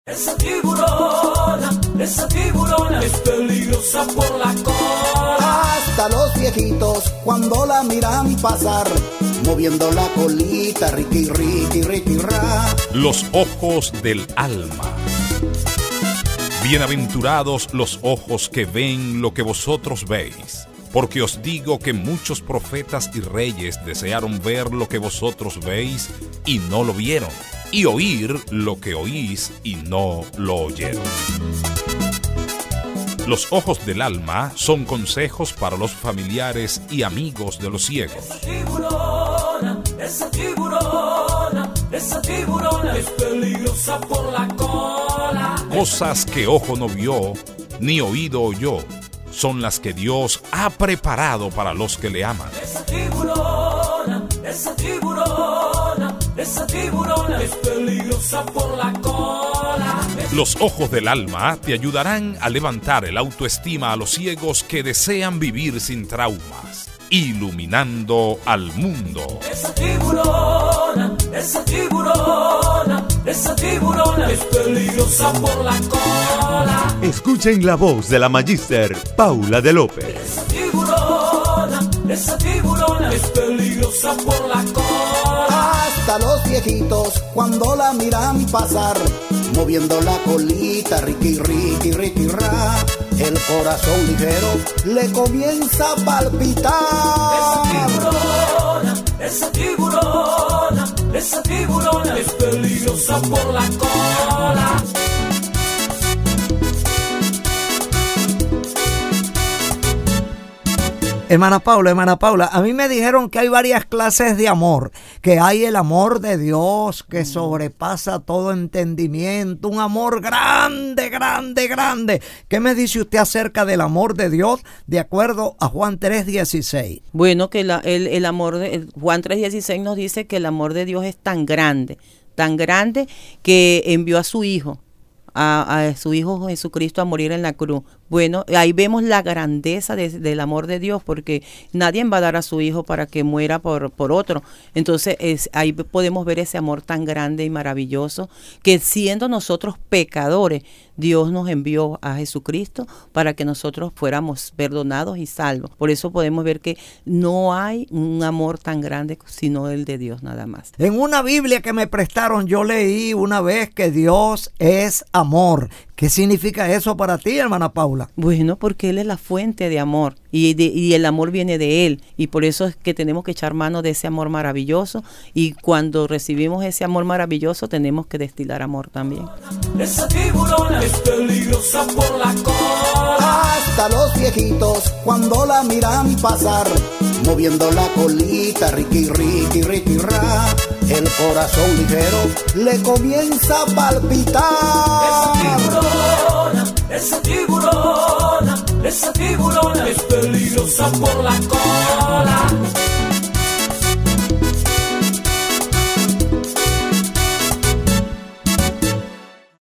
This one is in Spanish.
Esa tiburona es peligrosa por la cola. Hasta los viejitos cuando la miran pasar, moviendo la colita, riqui, riqui, riqui, ra. Los ojos del alma. Bienaventurados los ojos que ven lo que vosotros veis, porque os digo que muchos profetas y reyes desearon ver lo que vosotros veis y no lo vieron, y oír lo que oís y no lo oyeron. Los ojos del alma son consejos para los familiares y amigos de los ciegos. Esa tiburona es peligrosa por la cola. Cosas que ojo no vio, ni oído oyó, son las que Dios ha preparado para los que le aman. Esa tiburona es peligrosa por la cola. Los ojos del alma te ayudarán a levantar el autoestima a los ciegos que desean vivir sin traumas, iluminando al mundo. Esa tiburona es peligrosa por la cola. Escuchen la voz de la Magíster Paula de López. Esa tiburona es peligrosa por la cola. Hasta los viejitos cuando la miran pasar, moviendo la colita, riqui, riqui, riqui, ra. El corazón ligero le comienza a palpitar. Esa tiburona es peligrosa por la cola. Hermana Paula, a mí me dijeron que hay varias clases de amor, que hay el amor de Dios que sobrepasa todo entendimiento, un amor grande, grande, grande. ¿Qué me dice usted acerca del amor de Dios de acuerdo a Juan 3:16? Bueno, que el amor de Juan 3:16 nos dice que el amor de Dios es tan grande que envió a su Hijo. A su Hijo Jesucristo a morir en la cruz. Bueno, ahí vemos la grandeza del amor de Dios, porque nadie va a dar a su Hijo para que muera por otro. Entonces ahí podemos ver ese amor tan grande y maravilloso, que siendo nosotros pecadores, Dios nos envió a Jesucristo para que nosotros fuéramos perdonados y salvos. Por eso podemos ver que no hay un amor tan grande sino el de Dios nada más. En una Biblia que me prestaron yo leí una vez que Dios es amor. ¿Qué significa eso para ti, hermana Paula? Bueno, porque Él es la fuente de amor y el amor viene de Él, y por eso es que tenemos que echar mano de ese amor maravilloso, y cuando recibimos ese amor maravilloso tenemos que destilar amor también. Esa tiburona es peligrosa por la cola. Hasta los viejitos cuando la miran pasar, moviendo la colita, riqui, riqui, riqui, ra. El corazón ligero le comienza a palpitar. Esa tiburona es peligrosa por la cola.